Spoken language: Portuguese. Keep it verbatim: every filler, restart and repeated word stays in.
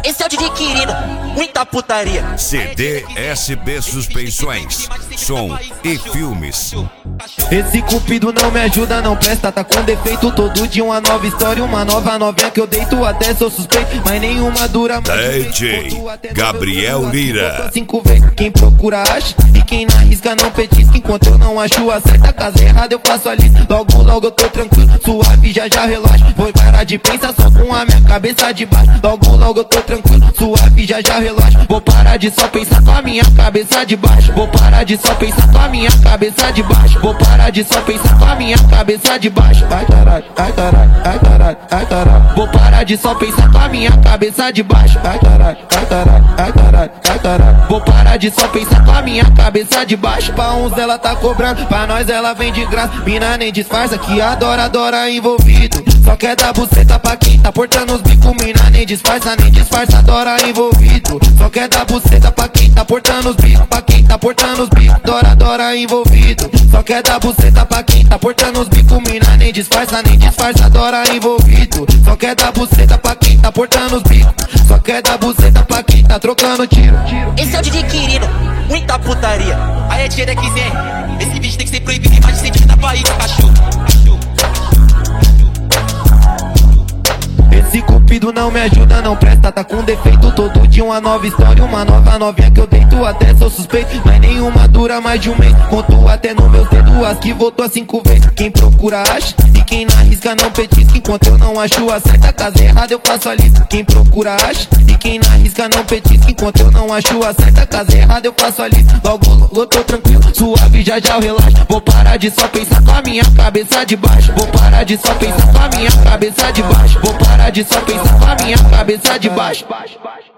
Esse é o D J Quirino, muita putaria. C D S B Suspensões, som e filmes. Esse cupido não me ajuda, não presta, tá com defeito. Todo dia uma nova história, uma nova novinha que eu deito. Até sou suspeito, mas nenhuma dura. D J Gabriel Lira. Cinco vezes quem procura acha, e quem não arrisca não petisca. Enquanto eu não acho a certa casa errada, eu faço a lista. Logo, logo eu tô tranquilo, suave, já já relaxa. Vou parar de pensar só com a minha cabeça de baixo. Logo, logo eu tô tranquilo, suave, já já relaxa. Vou parar de só pensar com a minha cabeça de baixo. Vou parar de só pensar com a minha cabeça de baixo. Vou parar de só pensar com a minha cabeça de baixo. Ai caralho, ai caralho, ai caralho, ai caralho. Vou parar de só pensar com a minha cabeça de baixo. Ai caralho, ai caralho, ai caralho, ai caralho. Vou parar de só pensar com a minha cabeça de baixo. Pra uns ela tá cobrando, pra nós ela vem de graça. Mina nem disfarça que adora, adora envolvido. Só quer dar buceta pra quem tá portando os bicos. Mina nem disfarça, nem disfarça, adora envolvido. Só quer dar buceta pra quem tá portando os bicos. Pra quem tá portando os bicos, adora, adora envolvido. Só quer dar buceta pra quem tá portando os bicos. Mina nem disfarça, nem disfarça, adora envolvido. Só quer dar buceta pra quem tá portando os bicos. Só quer dar buceta pra quem tá trocando tiro. Esse é o D J Quirino, muita putaria. Aí é D J da X R, esse vídeo tem que ser proibido em mais de cento e trinta países, cachorro. Esse cupido não me ajuda, não presta, tá com defeito. Todo dia uma nova história, uma nova novinha que eu deito. Até sou suspeito, mas nenhuma dura mais de um mês. Conto até no meu dedo, as que voltou cinco vezes. Quem procura acha, e quem não arrisca não petisca. Enquanto eu não acho a certa casa errada, eu faço a lista. Quem procura acha, e quem não arrisca não petisca. Enquanto eu não acho a certa casa errada, eu faço a lista. Logo, logo eu tô tranquilo, suave, já já eu relaxo. Vou parar de só pensar com a minha cabeça de baixo. Vou parar de só pensar com a minha cabeça de baixo. Vou parar de só pensar com a minha cabeça de baixo.